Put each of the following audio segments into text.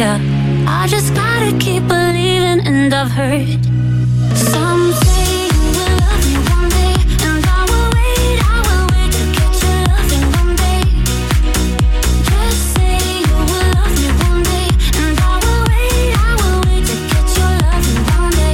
yeah. I just gotta keep believing, and I've heard some say you will love me one day, and I will wait to get your loving one day. Just say you will love me one day, and I will wait to get your loving one day.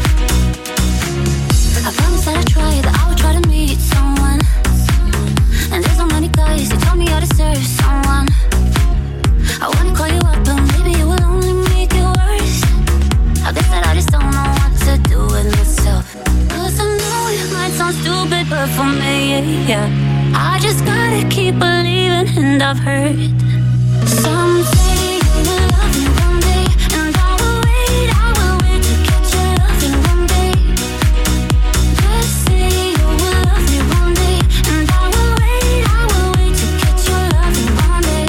I promise that I try, that I will try to meet someone. And there's so many guys that tell me I deserve someone. I wanna call you up, but maybe it will only make it worse. I guess that I just don't know what to do with myself. 'Cause I know it might sound stupid, but for me, yeah, I just gotta keep believing, and I've heard some say you will love me one day, and I will wait to get your loving one day. Just say you will love me one day, and I will wait to get your loving one day.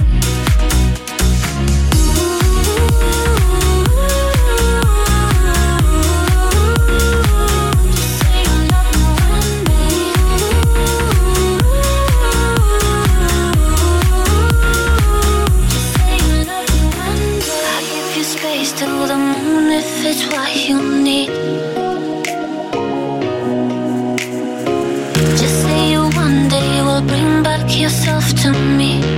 Space to the moon if it's what you need. Just say you one day will bring back yourself to me.